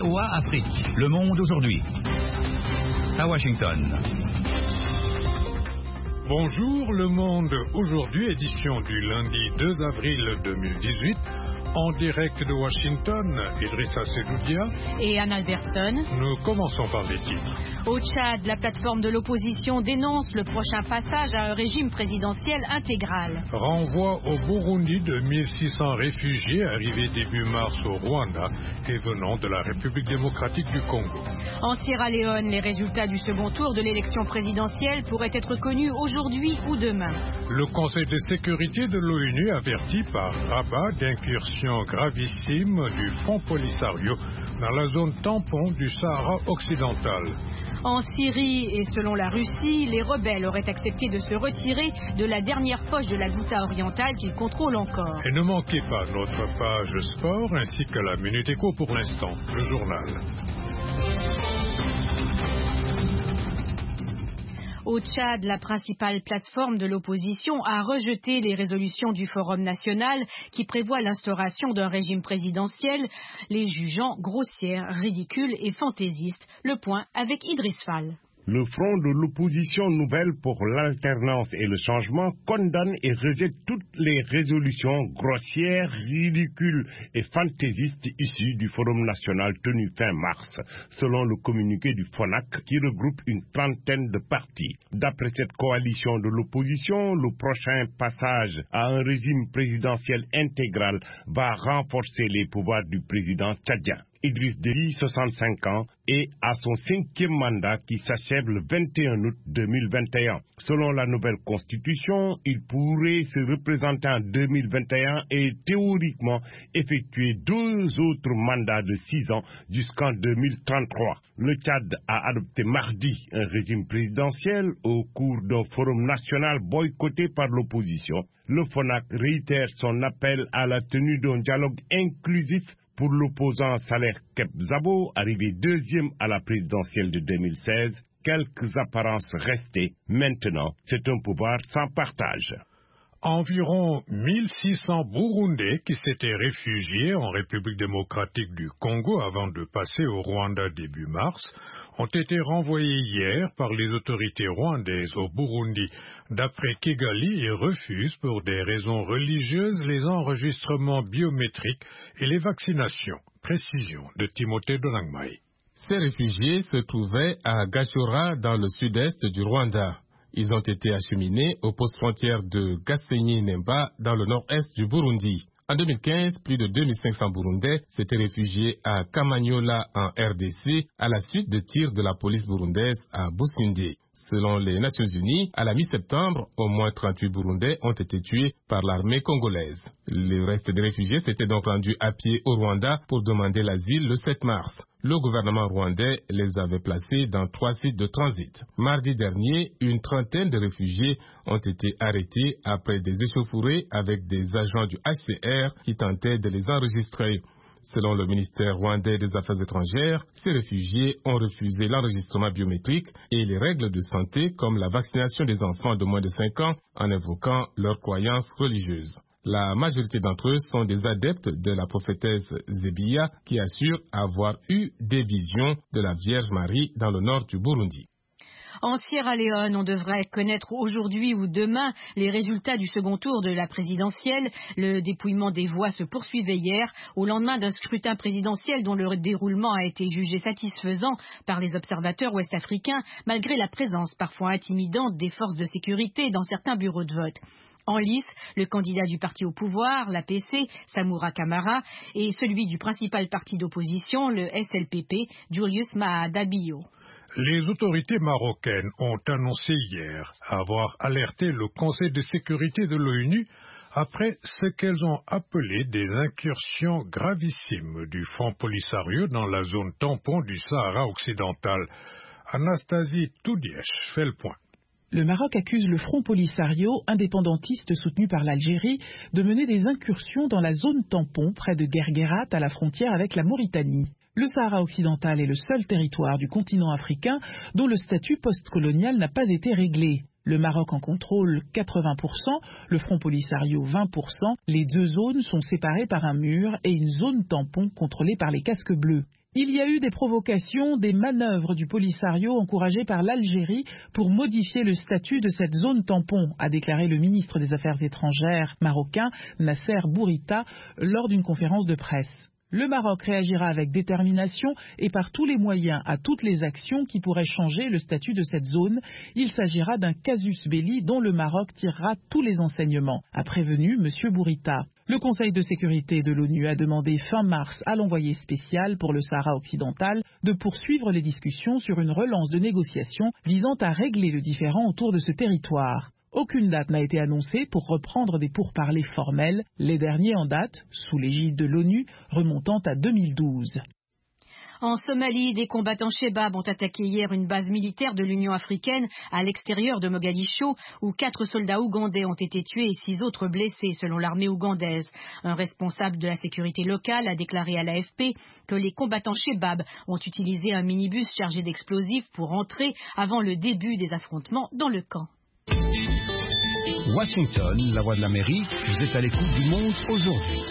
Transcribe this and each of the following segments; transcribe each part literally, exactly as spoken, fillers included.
O A Afrique, Le Monde aujourd'hui. À Washington. Bonjour, Le Monde aujourd'hui, édition du lundi deux avril deux mille dix-huit. En direct de Washington, Idrissa Sedoudia et Anna Albertson. Nous commençons par les titres. Au Tchad, la plateforme de l'opposition dénonce le prochain passage à un régime présidentiel intégral. Renvoi au Burundi de mille six cents réfugiés arrivés début mars au Rwanda et venant de la République démocratique du Congo. En Sierra Leone, les résultats du second tour de l'élection présidentielle pourraient être connus aujourd'hui ou demain. Le Conseil de sécurité de l'ONU avertit par Rabat d'incursion gravissime du Front Polisario dans la zone tampon du Sahara occidental. En Syrie et selon la Russie, les rebelles auraient accepté de se retirer de la dernière poche de la Ghouta orientale qu'ils contrôlent encore. Et ne manquez pas notre page sport ainsi que la Minute Éco pour l'instant, le journal. Au Tchad, la principale plateforme de l'opposition a rejeté les résolutions du Forum national qui prévoient l'instauration d'un régime présidentiel, les jugeant grossières, ridicules et fantaisistes. Le point avec Idriss Fall. Le Front de l'opposition nouvelle pour l'alternance et le changement condamne et rejette toutes les résolutions grossières, ridicules et fantaisistes issues du Forum national tenu fin mars, selon le communiqué du FONAC qui regroupe une trentaine de partis. D'après cette coalition de l'opposition, le prochain passage à un régime présidentiel intégral va renforcer les pouvoirs du président tchadien. Idriss Déby, soixante-cinq ans, est à son cinquième mandat qui s'achève le vingt et un août deux mille vingt et un. Selon la nouvelle constitution, il pourrait se représenter en deux mille vingt et un et théoriquement effectuer deux autres mandats de six ans jusqu'en deux mille trente-trois. Le Tchad a adopté mardi un régime présidentiel au cours d'un forum national boycotté par l'opposition. Le FONAC réitère son appel à la tenue d'un dialogue inclusif pour l'opposant Saleh Kebzabo, arrivé deuxième à la présidentielle de deux mille seize. Quelques apparences restées. Maintenant, c'est un pouvoir sans partage. Environ mille six cents Burundais qui s'étaient réfugiés en République démocratique du Congo avant de passer au Rwanda début mars ont été renvoyés hier par les autorités rwandaises au Burundi. D'après Kigali, ils refusent pour des raisons religieuses les enregistrements biométriques et les vaccinations. Précision de Timothée Donangmaï. Ces réfugiés se trouvaient à Gashora dans le sud-est du Rwanda. Ils ont été acheminés au poste frontière de Gasenyi-Nemba dans le nord-est du Burundi. En deux mille quinze, plus de deux mille cinq cents Burundais s'étaient réfugiés à Kamanyola en R D C à la suite de tirs de la police burundaise à Busindi. Selon les Nations Unies, à la mi-septembre, au moins trente-huit Burundais ont été tués par l'armée congolaise. Le reste des réfugiés s'étaient donc rendus à pied au Rwanda pour demander l'asile le sept mars. Le gouvernement rwandais les avait placés dans trois sites de transit. Mardi dernier, une trentaine de réfugiés ont été arrêtés après des échauffourées avec des agents du H C R qui tentaient de les enregistrer. Selon le ministère rwandais des Affaires étrangères, ces réfugiés ont refusé l'enregistrement biométrique et les règles de santé comme la vaccination des enfants de moins de cinq ans en invoquant leurs croyances religieuses. La majorité d'entre eux sont des adeptes de la prophétesse Zébia qui assurent avoir eu des visions de la Vierge Marie dans le nord du Burundi. En Sierra Leone, on devrait connaître aujourd'hui ou demain les résultats du second tour de la présidentielle. Le dépouillement des voix se poursuivait hier au lendemain d'un scrutin présidentiel dont le déroulement a été jugé satisfaisant par les observateurs ouest-africains malgré la présence parfois intimidante des forces de sécurité dans certains bureaux de vote. En lice, le candidat du parti au pouvoir, l'A P C, Samura Kamara, et celui du principal parti d'opposition, le S L P P, Julius Maada Bio. Les autorités marocaines ont annoncé hier avoir alerté le Conseil de sécurité de l'ONU après ce qu'elles ont appelé des incursions gravissimes du Front Polisario dans la zone tampon du Sahara occidental. Anastasie Toudièche fait le point. Le Maroc accuse le Front Polisario, indépendantiste soutenu par l'Algérie, de mener des incursions dans la zone tampon près de Guerguerat à la frontière avec la Mauritanie. Le Sahara occidental est le seul territoire du continent africain dont le statut postcolonial n'a pas été réglé. Le Maroc en contrôle quatre-vingts pour cent, le Front Polisario vingt pour cent. Les deux zones sont séparées par un mur et une zone tampon contrôlée par les casques bleus. Il y a eu des provocations, des manœuvres du Polisario encouragées par l'Algérie pour modifier le statut de cette zone tampon, a déclaré le ministre des Affaires étrangères marocain Nasser Bourita lors d'une conférence de presse. Le Maroc réagira avec détermination et par tous les moyens à toutes les actions qui pourraient changer le statut de cette zone. Il s'agira d'un casus belli dont le Maroc tirera tous les enseignements, a prévenu M. Bourita. Le Conseil de sécurité de l'ONU a demandé fin mars à l'envoyé spécial pour le Sahara occidental de poursuivre les discussions sur une relance de négociations visant à régler le différend autour de ce territoire. Aucune date n'a été annoncée pour reprendre des pourparlers formels, les derniers en date, sous l'égide de l'ONU, remontant à deux mille douze. En Somalie, des combattants Shebab ont attaqué hier une base militaire de l'Union africaine à l'extérieur de Mogadiscio, où quatre soldats ougandais ont été tués et six autres blessés, selon l'armée ougandaise. Un responsable de la sécurité locale a déclaré à l'A F P que les combattants Shebab ont utilisé un minibus chargé d'explosifs pour entrer avant le début des affrontements dans le camp. Washington, la voix de l'Amérique, vous êtes à l'écoute du monde aujourd'hui.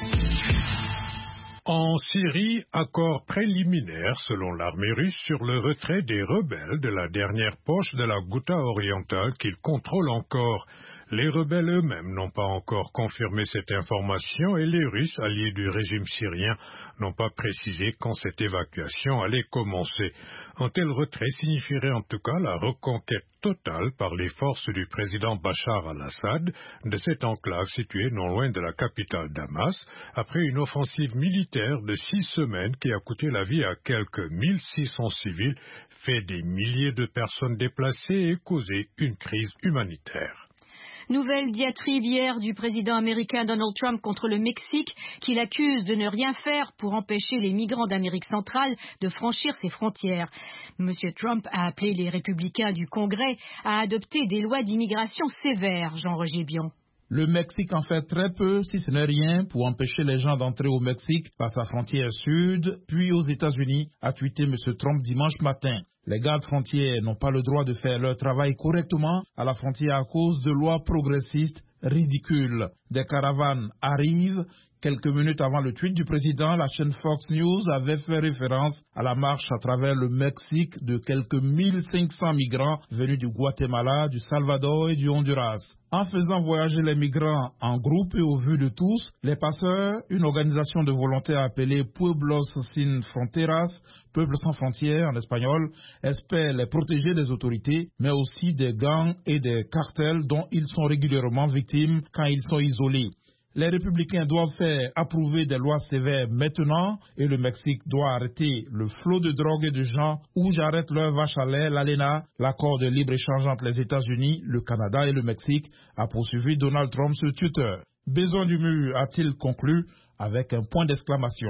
En Syrie, accord préliminaire selon l'armée russe sur le retrait des rebelles de la dernière poche de la Ghouta orientale qu'ils contrôlent encore. Les rebelles eux-mêmes n'ont pas encore confirmé cette information et les Russes, alliés du régime syrien, n'ont pas précisé quand cette évacuation allait commencer. Un tel retrait signifierait en tout cas la reconquête totale par les forces du président Bachar al-Assad de cette enclave située non loin de la capitale Damas, après une offensive militaire de six semaines qui a coûté la vie à quelques mille six cents civils, fait des milliers de personnes déplacées et causé une crise humanitaire. Nouvelle diatribe hier du président américain Donald Trump contre le Mexique, qui l'accuse de ne rien faire pour empêcher les migrants d'Amérique centrale de franchir ses frontières. Monsieur Trump a appelé les républicains du Congrès à adopter des lois d'immigration sévères, Jean-Roger Bion. Le Mexique en fait très peu, si ce n'est rien, pour empêcher les gens d'entrer au Mexique par sa frontière sud, puis aux États-Unis, a tweeté M. Trump dimanche matin. Les gardes frontières n'ont pas le droit de faire leur travail correctement à la frontière à cause de lois progressistes ridicules. Des caravanes arrivent. Quelques minutes avant le tweet du président, la chaîne Fox News avait fait référence à la marche à travers le Mexique de quelques mille cinq cents migrants venus du Guatemala, du Salvador et du Honduras. En faisant voyager les migrants en groupe et au vu de tous, les passeurs, une organisation de volontaires appelée Pueblos Sin Fronteras, Peuple sans frontières en espagnol, espèrent les protéger des autorités, mais aussi des gangs et des cartels dont ils sont régulièrement victimes quand ils sont isolés. Les républicains doivent faire approuver des lois sévères maintenant et le Mexique doit arrêter le flot de drogue et de gens où j'arrête leur vache à lait, l'ALENA, l'accord de libre-échange entre les États-Unis, le Canada et le Mexique, a poursuivi Donald Trump sur Twitter. Besoin du mur, a-t-il conclu avec un point d'exclamation.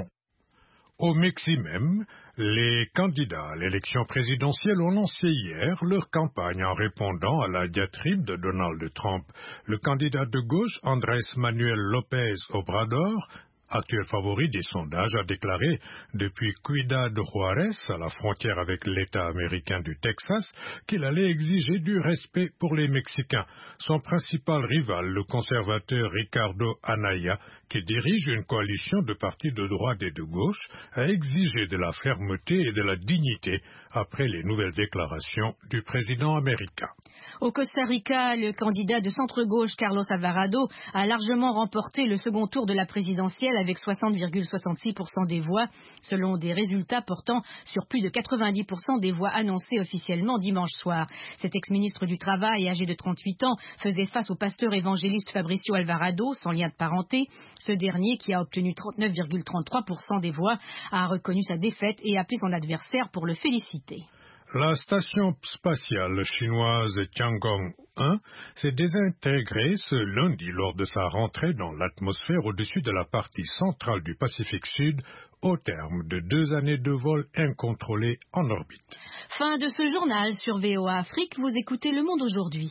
Au Mexique même, les candidats à l'élection présidentielle ont lancé hier leur campagne en répondant à la diatribe de Donald Trump. Le candidat de gauche, Andrés Manuel López Obrador, actuel favori des sondages, a déclaré depuis Ciudad Juárez, à la frontière avec l'État américain du Texas, qu'il allait exiger du respect pour les Mexicains. Son principal rival, le conservateur Ricardo Anaya, qui dirige une coalition de partis de droite et de gauche, a exigé de la fermeté et de la dignité après les nouvelles déclarations du président américain. Au Costa Rica, le candidat de centre-gauche Carlos Alvarado a largement remporté le second tour de la présidentielle avec soixante virgule soixante-six pour cent des voix, selon des résultats portant sur plus de quatre-vingt-dix pour cent des voix annoncées officiellement dimanche soir. Cet ex-ministre du Travail, âgé de trente-huit ans, faisait face au pasteur évangéliste Fabricio Alvarado, sans lien de parenté. Ce dernier, qui a obtenu trente-neuf virgule trente-trois pour cent des voix, a reconnu sa défaite et appelé son adversaire pour le féliciter. La station spatiale chinoise Tiangong un s'est désintégrée ce lundi lors de sa rentrée dans l'atmosphère au-dessus de la partie centrale du Pacifique Sud au terme de deux années de vol incontrôlé en orbite. Fin de ce journal sur V O A Afrique. Vous écoutez Le Monde aujourd'hui.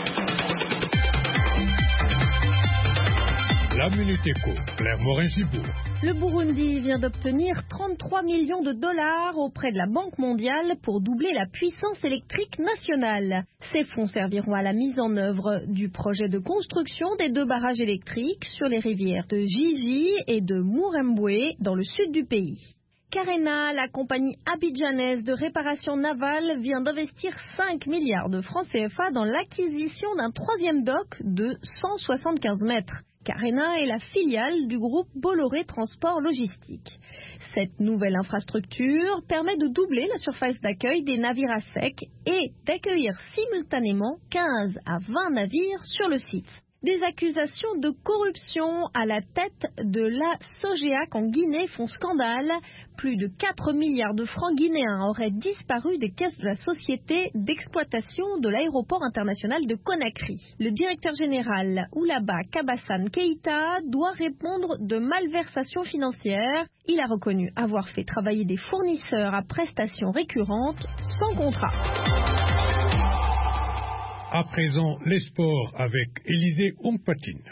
La Minute Éco, Claire Morin-Gibourg. Le Burundi vient d'obtenir trente-trois millions de dollars auprès de la Banque mondiale pour doubler la puissance électrique nationale. Ces fonds serviront à la mise en œuvre du projet de construction des deux barrages électriques sur les rivières de Gigi et de Murembwe dans le sud du pays. Carena, la compagnie abidjanaise de réparation navale, vient d'investir cinq milliards de francs C F A dans l'acquisition d'un troisième dock de cent soixante-quinze mètres. Carena est la filiale du groupe Bolloré Transport Logistique. Cette nouvelle infrastructure permet de doubler la surface d'accueil des navires à sec et d'accueillir simultanément quinze à vingt navires sur le site. Des accusations de corruption à la tête de la Sogéac en Guinée font scandale. Plus de quatre milliards de francs guinéens auraient disparu des caisses de la société d'exploitation de l'aéroport international de Conakry. Le directeur général Oulaba Kabassane Keïta doit répondre de malversation financière. Il a reconnu avoir fait travailler des fournisseurs à prestations récurrentes sans contrat. À présent, les sports avec Élisée Ompatine.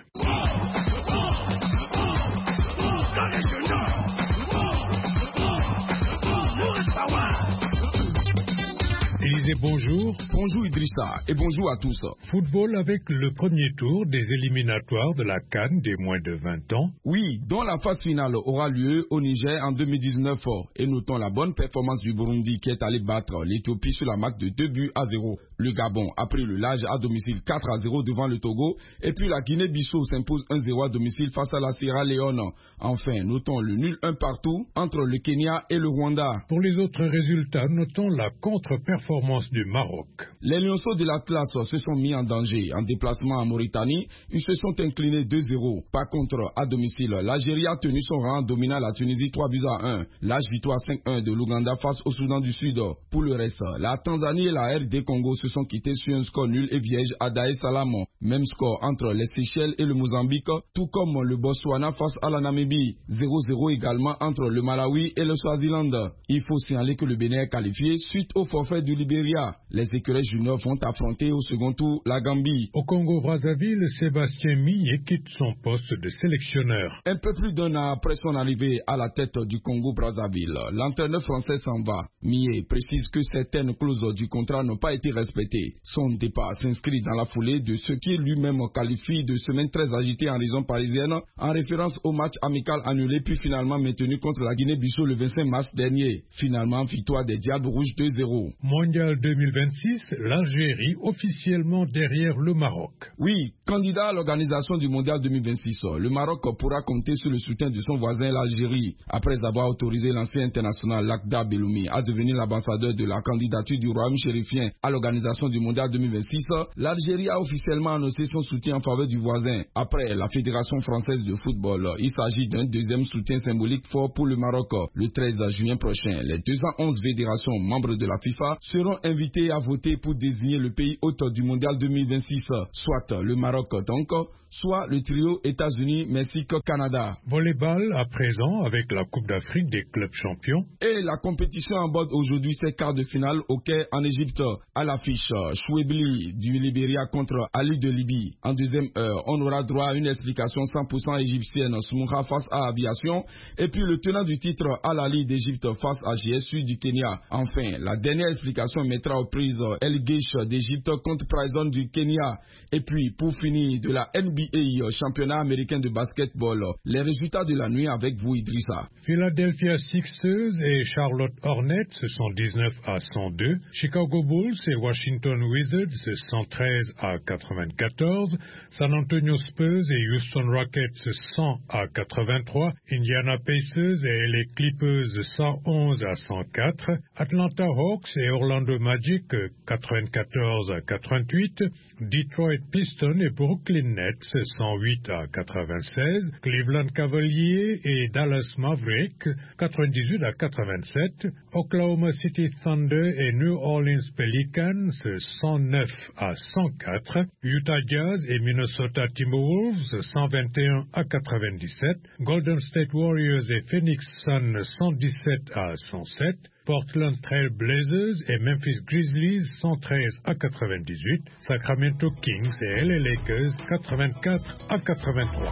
Élisée, bonjour. Bonjour Idrissa et bonjour à tous. Football avec le premier tour des éliminatoires de la CAN des moins de vingt ans. Oui, dont la phase finale aura lieu au Niger en deux mille dix-neuf. Et notons la bonne performance du Burundi qui est allé battre l'Éthiopie sur la marque de deux buts à zéro. Le Gabon a pris le large à domicile quatre à zéro devant le Togo. Et puis la Guinée-Bissau s'impose un zéro à domicile face à la Sierra Leone. Enfin, notons le nul un partout entre le Kenya et le Rwanda. Pour les autres résultats, notons la contre-performance du Maroc. Les lionceaux de l'Atlas se sont mis en danger. En déplacement en Mauritanie, ils se sont inclinés deux zéro. Par contre, à domicile, l'Algérie a tenu son rang en dominant la Tunisie trois buts à un. Large victoire cinq un de l'Ouganda face au Soudan du Sud. Pour le reste, la Tanzanie et la R D Congo se sont quittés sur un score nul et vierge à Dar es Salaam. Même score entre les Seychelles et le Mozambique, tout comme le Botswana face à la Namibie. zéro zéro également entre le Malawi et le Swaziland. Il faut signaler que le Bénin est qualifié suite au forfait du Libéria. Les écureuils juniors vont affronter au second tour la Gambie. Au Congo-Brazzaville, Sébastien Millet quitte son poste de sélectionneur. Un peu plus d'un an après son arrivée à la tête du Congo-Brazzaville, l'entraîneur français s'en va. Millet précise que certaines clauses du contrat n'ont pas été respectées. Son départ s'inscrit dans la foulée de ce qui lui-même qualifie de semaine très agitée en région parisienne, en référence au match amical annulé puis finalement maintenu contre la Guinée-Bissau le vingt-cinq mars dernier. Finalement, victoire des Diables Rouges deux zéro. Mondial deux mille vingt-six, l'Algérie officiellement derrière le Maroc. Oui, candidat à l'organisation du Mondial deux mille vingt-six, le Maroc pourra compter sur le soutien de son voisin l'Algérie. Après avoir autorisé l'ancien international Lakhdar Belloumi à devenir l'ambassadeur de la candidature du royaume chérifien à l'organisation du Mondial deux mille vingt-six, l'Algérie a officiellement annoncé son soutien en faveur du voisin. Après la Fédération française de football, il s'agit d'un deuxième soutien symbolique fort pour le Maroc. Le treize juin prochain, les deux cent onze fédérations membres de la FIFA seront invitées à voter pour désigner le pays hôte du Mondial deux mille vingt-six, soit le Maroc donc, soit le trio États-Unis, Mexique, Canada. Volleyball à présent avec la Coupe d'Afrique des clubs champions. Et la compétition aborde aujourd'hui ses quarts de finale au Caire en Égypte. À l'affiche, Chouebli du Libéria contre Ali de Libye. En deuxième heure, on aura droit à une explication cent pour cent égyptienne, Smoura face à Aviation. Et puis le tenant du titre Al Ali d'Égypte face à G S U du Kenya. Enfin, la dernière explication mettra aux prises El Geish d'Égypte contre Prison du Kenya. Et puis pour finir, de la N B A, championnat américain de basketball. Les résultats de la nuit avec vous, Idrissa. Philadelphia Sixers et Charlotte Hornets se sont dix-neuf à cent deux. Chicago Bulls et Washington Wizards cent treize à quatre-vingt-quatorze. San Antonio Spurs et Houston Rockets cent à quatre-vingt-trois. Indiana Pacers et L A Clippers cent onze à cent quatre. Atlanta Hawks et Orlando Magic quatre-vingt-quatorze à quatre-vingt-huit. Detroit Pistons et Brooklyn Nets cent huit à quatre-vingt-seize. Cleveland Cavaliers et Dallas Mavericks quatre-vingt-dix-huit à quatre-vingt-sept. Oklahoma City Thunder et New Orleans Pelicans cent neuf à cent quatre. Utah Jazz et Minnesota Timberwolves cent vingt et un à quatre-vingt-dix-sept. Golden State Warriors et Phoenix Suns cent dix-sept à cent sept. Portland Trail Blazers et Memphis Grizzlies cent treize à quatre-vingt-dix-huit. Sacramento Kings et L A Lakers quatre-vingt-quatre à quatre-vingt-trois.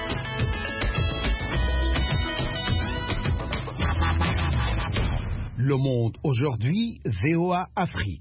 Le Le Monde aujourd'hui, V O A Afrique.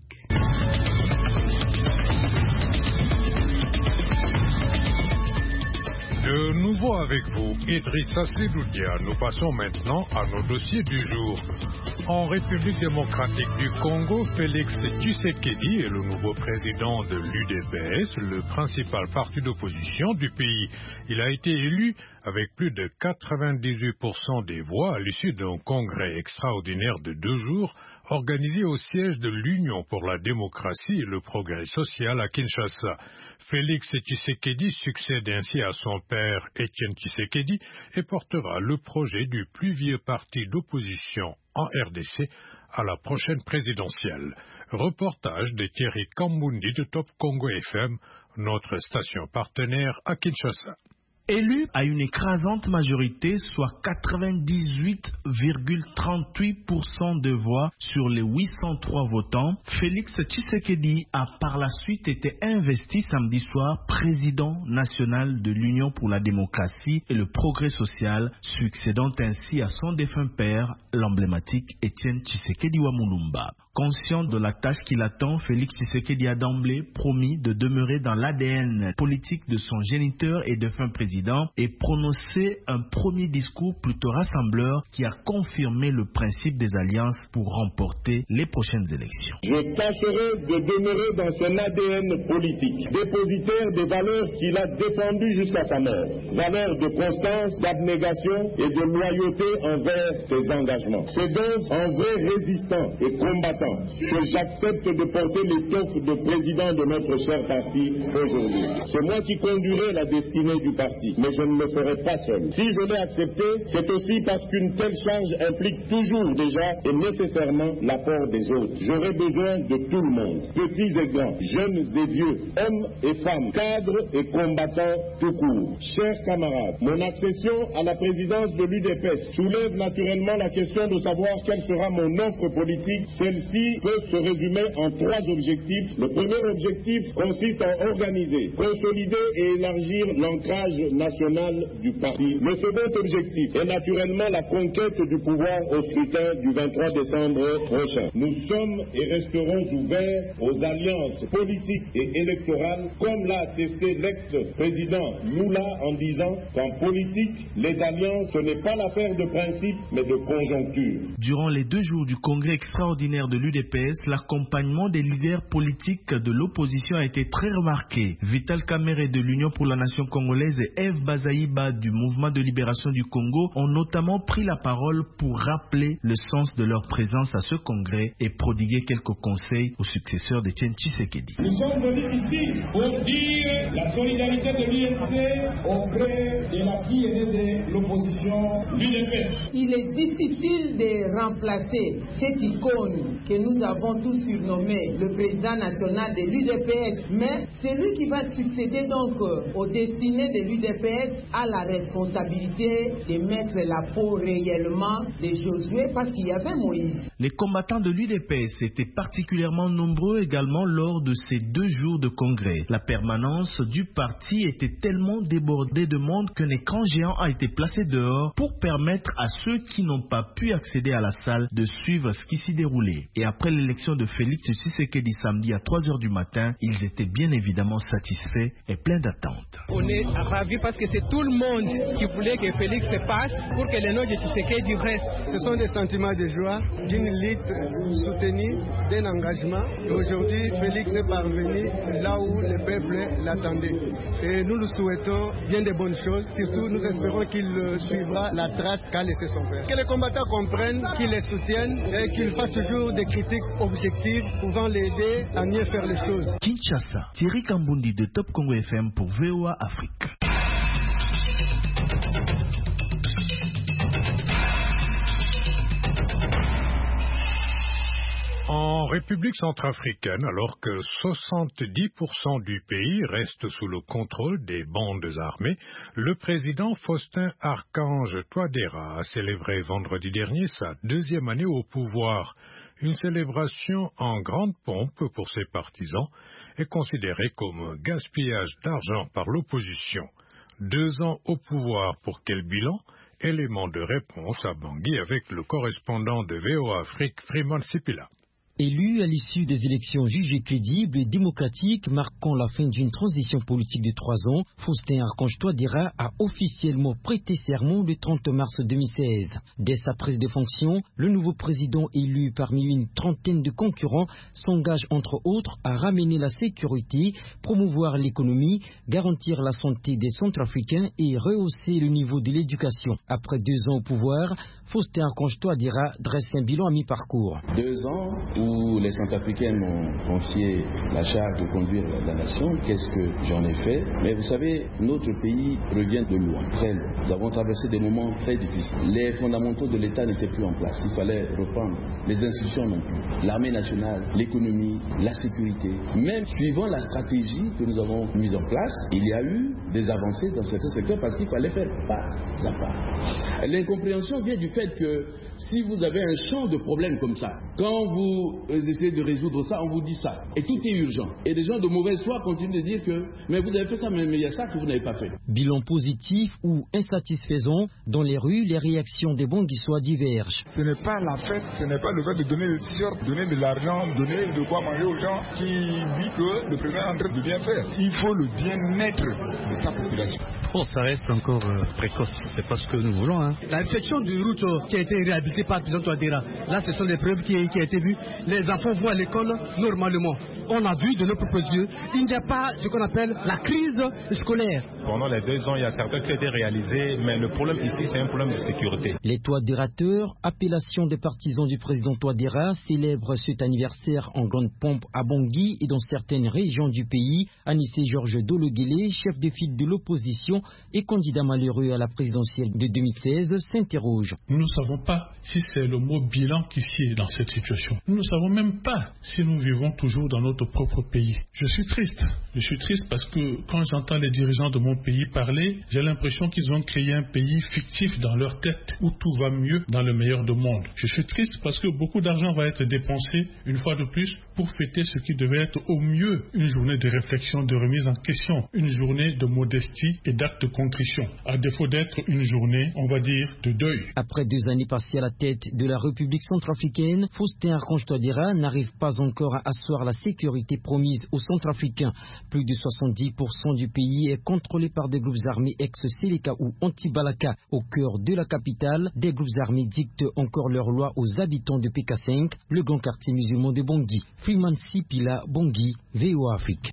De nouveau avec vous, Idrissa Seloudia. Nous passons maintenant à nos dossiers du jour. En République démocratique du Congo, Félix Tshisekedi est le nouveau président de l'U D P S, le principal parti d'opposition du pays. Il a été élu avec plus de quatre-vingt-dix-huit pour cent des voix à l'issue d'un congrès extraordinaire de deux jours organisé au siège de l'Union pour la démocratie et le progrès social à Kinshasa. Félix Tshisekedi succède ainsi à son père Étienne Tshisekedi et portera le projet du plus vieux parti d'opposition en R D C à la prochaine présidentielle. Reportage de Thierry Kambundi de Top Congo F M, notre station partenaire à Kinshasa. Élu à une écrasante majorité, soit quatre-vingt-dix-huit virgule trente-huit pour cent de voix sur les huit cent trois votants, Félix Tshisekedi a par la suite été investi samedi soir président national de l'Union pour la démocratie et le progrès social, succédant ainsi à son défunt père, l'emblématique Étienne Tshisekedi Wamulumba. Conscient de la tâche qui l'attend, Félix Tshisekedi a d'emblée promis de demeurer dans l'A D N politique de son géniteur et défunt président et prononcé un premier discours plutôt rassembleur qui a confirmé le principe des alliances pour remporter les prochaines élections. Je tâcherai de demeurer dans son A D N politique, dépositaire des valeurs qu'il a défendues jusqu'à sa mort, valeurs de constance, d'abnégation et de loyauté envers ses engagements. C'est donc en vrai résistant et combattant que j'accepte de porter l'étoffe de président de notre cher parti aujourd'hui. C'est moi qui conduirai la destinée du parti, mais je ne le ferai pas seul. Si je l'ai accepté, c'est aussi parce qu'une telle charge implique toujours déjà et nécessairement l'apport des autres. J'aurai besoin de tout le monde, petits et grands, jeunes et vieux, hommes et femmes, cadres et combattants tout court. Chers camarades, mon accession à la présidence de l'U D P S soulève naturellement la question de savoir quelle sera mon offre politique. Celle-ci peut se résumer en trois objectifs. Le premier objectif consiste à organiser, consolider et élargir l'ancrage national du parti. Le second objectif est naturellement la conquête du pouvoir au scrutin du vingt-trois décembre prochain. Nous sommes et resterons ouverts aux alliances politiques et électorales, comme l'a attesté l'ex-président Lula en disant qu'en politique, les alliances, ce n'est pas l'affaire de principe, mais de conjoncture. Durant les deux jours du congrès extraordinaire de l'U D P S, l'accompagnement des leaders politiques de l'opposition a été très remarqué. Vital Kamerhe de l'Union pour la nation congolaise et Eve Bazaïba du mouvement de libération du Congo ont notamment pris la parole pour rappeler le sens de leur présence à ce congrès et prodiguer quelques conseils aux successeurs d'Étienne Tshisekedi. Nous sommes venus ici pour dire la solidarité de l'U N C auprès de la fille aînée de l'opposition, l'U D P S. Il est difficile de remplacer cette icône que nous avons tous surnommé le président national de l'U D P S, mais celui qui va succéder donc aux destinées de l'U D P S a la responsabilité de mettre la peau réellement de Josué parce qu'il y avait Moïse. Les combattants de l'U D P S étaient particulièrement nombreux également lors de ces deux jours de congrès. La permanence du parti était tellement débordée de monde qu'un écran géant a été placé dehors pour permettre à ceux qui n'ont pas pu accéder à la salle de suivre ce qui s'y déroulait. Et après l'élection de Félix Tshisekedi samedi à trois heures du matin, ils étaient bien évidemment satisfaits et pleins d'attentes. On est ravis parce que c'est tout le monde qui voulait que Félix se passe pour que le nom de Tshisekedi reste. Ce sont des sentiments de joie, d'une lutte soutenue, d'un engagement. Et aujourd'hui, Félix est parvenu là où le peuple l'attendait. Et nous nous souhaitons bien de bonnes choses. Surtout, nous espérons qu'il suivra la trace qu'a laissé son père. Que les combattants comprennent, qu'ils les soutiennent et qu'ils fassent toujours des critiques objectives pouvant l'aider à mieux faire les choses. Kinshasa, Thierry Kambundi de Top Congo F M pour V O A Afrique. En République centrafricaine, alors que soixante-dix pour cent du pays reste sous le contrôle des bandes armées, le président Faustin Archange Touadéra a célébré vendredi dernier sa deuxième année au pouvoir. Une célébration en grande pompe pour ses partisans est considérée comme un gaspillage d'argent par l'opposition. Deux ans au pouvoir, pour quel bilan? Élément de réponse à Bangui avec le correspondant de V O A Afrique, Freeman Sipila. Élu à l'issue des élections jugées crédibles et démocratiques marquant la fin d'une transition politique de trois ans, Faustin Archange Touadéra a officiellement prêté serment le trente mars deux mille seize. Dès sa prise de fonction, le nouveau président élu parmi une trentaine de concurrents s'engage entre autres à ramener la sécurité, promouvoir l'économie, garantir la santé des Centrafricains et rehausser le niveau de l'éducation. Après deux ans au pouvoir, Faustin Archange Touadéra dresse un bilan à mi-parcours. Deux ans où les Centrafricains m'ont confié la charge de conduire la nation, qu'est-ce que j'en ai fait? Mais vous savez, notre pays revient de loin, très loin. Nous avons traversé des moments très difficiles. Les fondamentaux de l'État n'étaient plus en place, il fallait reprendre. Les institutions non plus. L'armée nationale, l'économie, la sécurité. Même suivant la stratégie que nous avons mise en place, il y a eu des avancées dans certains secteurs parce qu'il fallait faire pas à pas. L'incompréhension vient du fait que si vous avez un champ de problèmes comme ça, quand vous essayez de résoudre ça, on vous dit ça. Et tout est urgent. Et des gens de mauvaise foi continuent de dire que mais vous avez fait ça, mais il y a ça que vous n'avez pas fait. Bilan positif ou insatisfaisant, dans les rues, les réactions des Banguissois divergent. Ce n'est pas la fête, ce n'est pas le fait de donner des t-shirts, donner de l'argent, donner de quoi manger aux gens qui dit que le président est en train de bien faire. Il faut le bien-être de sa population. Oh, ça reste encore euh, précoce, c'est pas ce que nous voulons. Hein. La réflexion de route euh, qui a été réhabilitée par le président Touadéra, là ce sont des preuves qui, qui ont été vues. Les enfants vont à l'école normalement. On a vu de nos propres yeux, il n'y a pas ce qu'on appelle la crise scolaire. Pendant les deux ans, il y a certains qui ont été réalisés, mais le problème ici, c'est un problème de sécurité. Les Touadérateurs, appellation des partisans du président Touadéra, célèbrent cet anniversaire en grande pompe à Bangui et dans certaines régions du pays. Anissé Georges Dologuélé, chef de file de l'opposition et candidat malheureux à la présidentielle de deux mille seize, s'interroge. Nous ne savons pas si c'est le mot bilan qui sied dans cette situation. Nous ne savons même pas si nous vivons toujours dans notre propre pays. Je suis triste. Je suis triste parce que quand j'entends les dirigeants de mon pays parler, j'ai l'impression qu'ils ont créé un pays fictif dans leur tête où tout va mieux dans le meilleur des mondes. Je suis triste parce que beaucoup d'argent va être dépensé une fois de plus pour fêter ce qui devait être au mieux une journée de réflexion, de remise en question, une journée de modestie et d'acte de contrition, à défaut d'être une journée, on va dire, de deuil. Après deux années passées à la tête de la République centrafricaine, Faustin Archange Touadéra n'arrive pas encore à asseoir la sécurité promise aux Centrafricains. Plus de soixante-dix pour cent du pays est contrôlé par des groupes armés ex-Seleka ou anti-Balaka. Au cœur de la capitale, des groupes armés dictent encore leurs lois aux habitants de P K cinq, le grand quartier musulman de Bangui. Freeman Sipila, Bangui, V O A Afrique.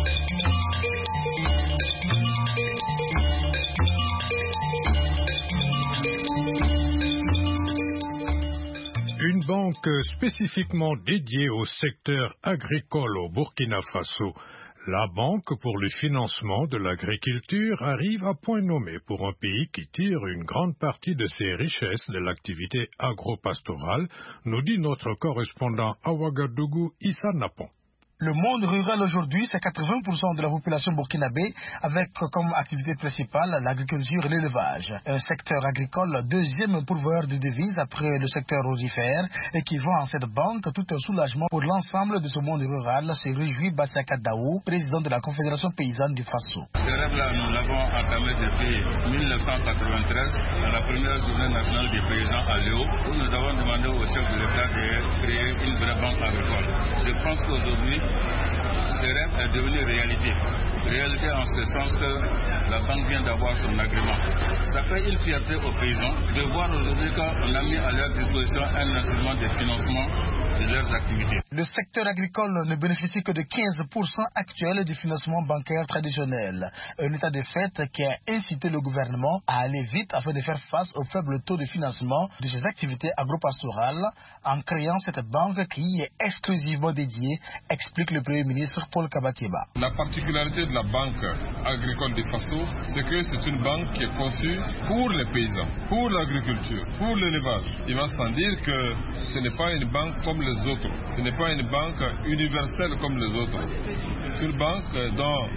Une banque spécifiquement dédiée au secteur agricole au Burkina Faso, la Banque pour le financement de l'agriculture, arrive à point nommé pour un pays qui tire une grande partie de ses richesses de l'activité agro-pastorale, nous dit notre correspondant à Ouagadougou, Issa Napon. Le monde rural aujourd'hui, c'est quatre-vingts pour cent de la population burkinabé avec comme activité principale l'agriculture et l'élevage. Un secteur agricole, deuxième pourvoyeur de devises après le secteur rosifère et qui voit en cette banque tout un soulagement pour l'ensemble de ce monde rural, se réjouit Bassaka Daou, président de la Confédération paysanne du Faso. Ce rêve-là, nous l'avons entamé depuis mille neuf cent quatre-vingt-treize, à la première journée nationale des paysans à Léo, où nous avons demandé au chef de l'État de créer une vraie banque agricole. Je pense qu'aujourd'hui, ce rêve est devenu réalité. Réalité en ce sens que la banque vient d'avoir son agrément. Ça fait une fierté aux paysans de voir aujourd'hui qu'on a mis à leur disposition un instrument de financement de leurs activités. Le secteur agricole ne bénéficie que de quinze pour cent actuel du financement bancaire traditionnel. Un état de fait qui a incité le gouvernement à aller vite afin de faire face au faible taux de financement de ses activités agro-pastorales en créant cette banque qui est exclusivement dédiée, explique le Premier ministre Paul Kabatieba. La particularité de la banque agricole du Faso, c'est que c'est une banque qui est conçue pour les paysans, pour l'agriculture, pour l'élevage. Il va sans dire que ce n'est pas une banque comme les autres. Ce n'est pas une banque universelle comme les autres. C'est une banque dont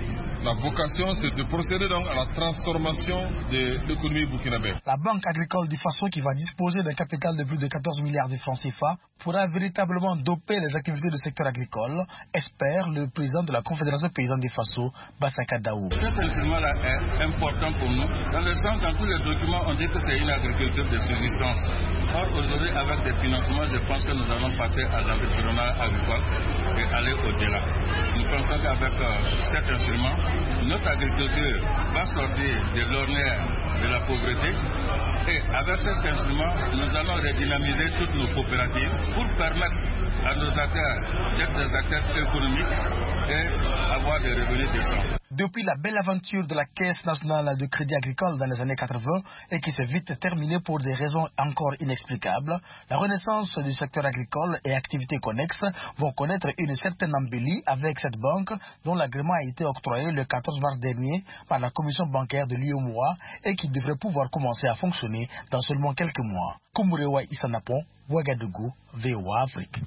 La vocation, c'est de procéder donc à la transformation de l'économie burkinabé. La Banque agricole du Faso, qui va disposer d'un capital de plus de quatorze milliards de francs C F A, pourra véritablement doper les activités du secteur agricole, espère le président de la Confédération paysanne du Faso, Bassaka Daou. Cet instrument-là est important pour nous, dans le sens dans tous les documents, on dit que c'est une agriculture de subsistance. Or, aujourd'hui, avec des financements, je pense que nous allons passer à l'environnement agricole et aller au-delà. Nous pensons qu'avec euh, cet instrument, notre agriculture va sortir de l'ornière de la pauvreté. Et avec cet instrument, nous allons redynamiser toutes nos coopératives pour permettre à nos acteurs d'être des acteurs économiques et avoir des revenus décents. Depuis la belle aventure de la Caisse nationale de crédit agricole dans les années quatre-vingt et qui s'est vite terminée pour des raisons encore inexplicables, la renaissance du secteur agricole et activités connexes vont connaître une certaine embellie avec cette banque dont l'agrément a été octroyé le quatorze mars dernier par la commission bancaire de l'U E M O A et qui devrait pouvoir commencer à fonctionner dans seulement quelques mois. Kumurewa Isanapon, Ouagadougou, V O A Afrique.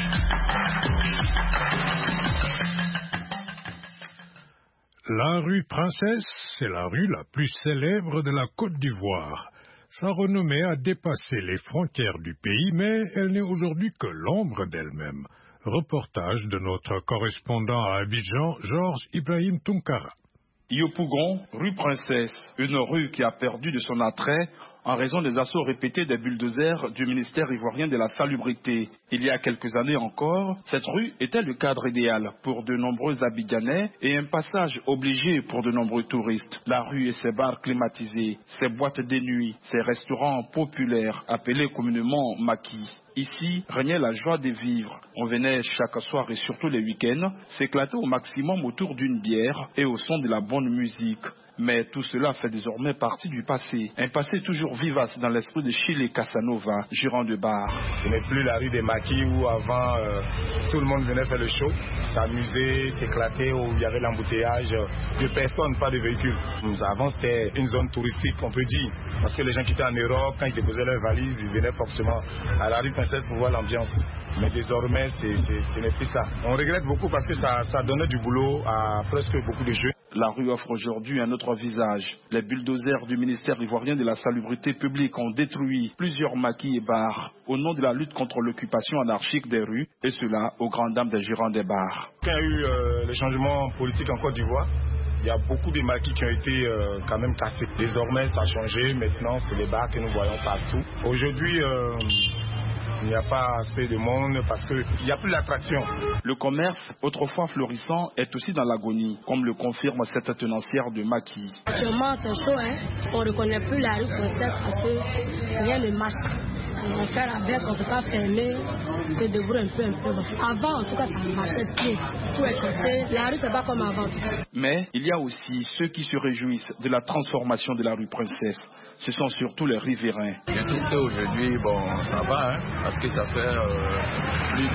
La rue Princesse, c'est la rue la plus célèbre de la Côte d'Ivoire. Sa renommée a dépassé les frontières du pays, mais elle n'est aujourd'hui que l'ombre d'elle-même. Reportage de notre correspondant à Abidjan, Georges Ibrahim Tunkara. Yopougon, rue Princesse, une rue qui a perdu de son attrait en raison des assauts répétés des bulldozers du ministère ivoirien de la Salubrité. Il y a quelques années encore, cette rue était le cadre idéal pour de nombreux Abidjanais et un passage obligé pour de nombreux touristes. La rue et ses bars climatisés, ses boîtes de nuit, ses restaurants populaires appelés communément maquis. Ici, régnait la joie de vivre. On venait chaque soir et surtout les week-ends s'éclater au maximum autour d'une bière et au son de la bonne musique. Mais tout cela fait désormais partie du passé. Un passé toujours vivace dans l'esprit de Chile Casanova, gérant de bar. Ce n'est plus la rue des Maquis où avant euh, tout le monde venait faire le show, s'amuser, s'éclater, où il y avait l'embouteillage de personnes, pas de véhicules. Avant c'était une zone touristique, on peut dire. Parce que les gens qui étaient en Europe, quand ils déposaient leurs valises, ils venaient forcément à la rue Princesse pour voir l'ambiance. Mais désormais, c'est, c'est, ce n'est plus ça. On regrette beaucoup parce que ça, ça donnait du boulot à presque beaucoup de jeunes. La rue offre aujourd'hui un autre visage. Les bulldozers du ministère ivoirien de la Salubrité publique ont détruit plusieurs maquis et bars au nom de la lutte contre l'occupation anarchique des rues, et cela aux grandes dames des gérants des bars. Quand il y a eu euh, le changement politique en Côte d'Ivoire, il y a beaucoup de maquis qui ont été euh, quand même cassés. Désormais, ça a changé. Maintenant, c'est les bars que nous voyons partout. Aujourd'hui, euh, il n'y a pas assez de monde parce qu'il n'y a plus d'attraction. Le commerce, autrefois florissant, est aussi dans l'agonie, comme le confirme cette tenancière de maquis. Actuellement, c'est chaud, hein. On ne reconnaît plus la rue Princesse parce que rien ne marche. On fait la baisse, on ne peut pas fermer, se débrouille un peu, un peu. Avant, en tout cas, ça marchait plus. Tout est cassé. La rue, c'est pas comme avant. Mais il y a aussi ceux qui se réjouissent de la transformation de la rue Princesse. Ce sont surtout les riverains. Je trouve qu'aujourd'hui, bon, ça va, hein, parce que ça fait euh, plus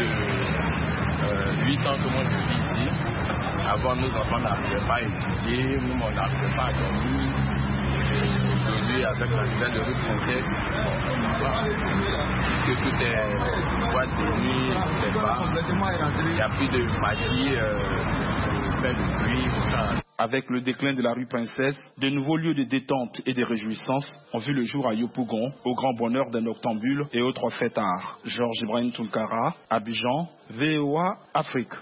de huit euh, ans que moi je vis ici. Avant, nos enfants n'arrivaient pas à étudier, nous, on n'arrivait pas à dormir. Aujourd'hui, avec la nouvelle de rue Princesse, voilà, puisque tout est boîte de nuit, tout est bas, il n'y a plus de maquis, euh, fait de bruit, tout ça. Avec le déclin de la rue Princesse, de nouveaux lieux de détente et de réjouissance ont vu le jour à Yopougon, au grand bonheur d'un noctambule et autres fêtards. Georges Ibrahim Tunkara, Abidjan, V O A Afrique.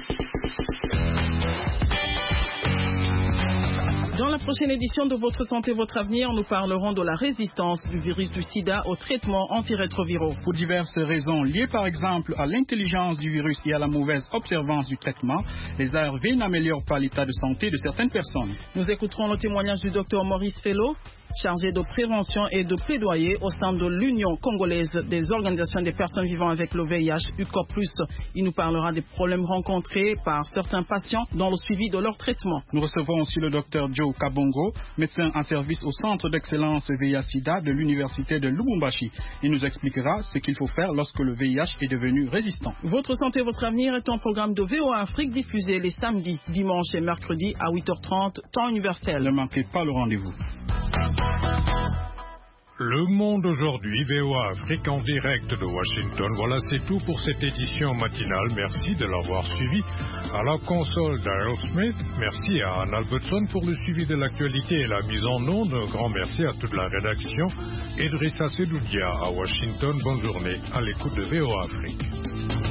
Dans la prochaine édition de Votre Santé, Votre Avenir, nous parlerons de la résistance du virus du sida aux traitements antirétroviraux. Pour diverses raisons, liées par exemple à l'intelligence du virus et à la mauvaise observance du traitement, les A R V n'améliorent pas l'état de santé de certaines personnes. Nous écouterons le témoignage du docteur Maurice Fellow, chargé de prévention et de plaidoyer au sein de l'Union congolaise des organisations des personnes vivant avec le V I H, U C O P plus. Il nous parlera des problèmes rencontrés par certains patients dans le suivi de leur traitement. Nous recevons aussi le docteur Joe Kabongo, médecin en service au Centre d'excellence V I H-Sida de l'Université de Lubumbashi. Il nous expliquera ce qu'il faut faire lorsque le V I H est devenu résistant. Votre santé, votre avenir est un programme de V O A Afrique diffusé les samedis, dimanches et mercredis à huit heures trente, temps universel. Ne manquez pas le rendez-vous. Le Monde aujourd'hui, V O A Afrique en direct de Washington. Voilà, c'est tout pour cette édition matinale. Merci de l'avoir suivi. À la console Daryl Smith, merci à Anne Albertson pour le suivi de l'actualité et la mise en onde. Un grand merci à toute la rédaction. Idrissa Sedoudia à Washington. Bonne journée à l'écoute de V O A Afrique.